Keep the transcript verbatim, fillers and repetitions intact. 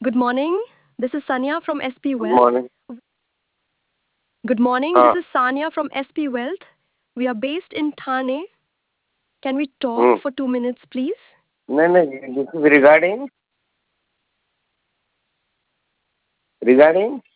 Good morning. This is Sanya from S P Good Wealth. morning. Good morning. This हाँ. is Sanya from S P Wealth. We are based in Thane. Can we talk Hmm. for two minutes, please? नहीं नहीं, this is regarding regarding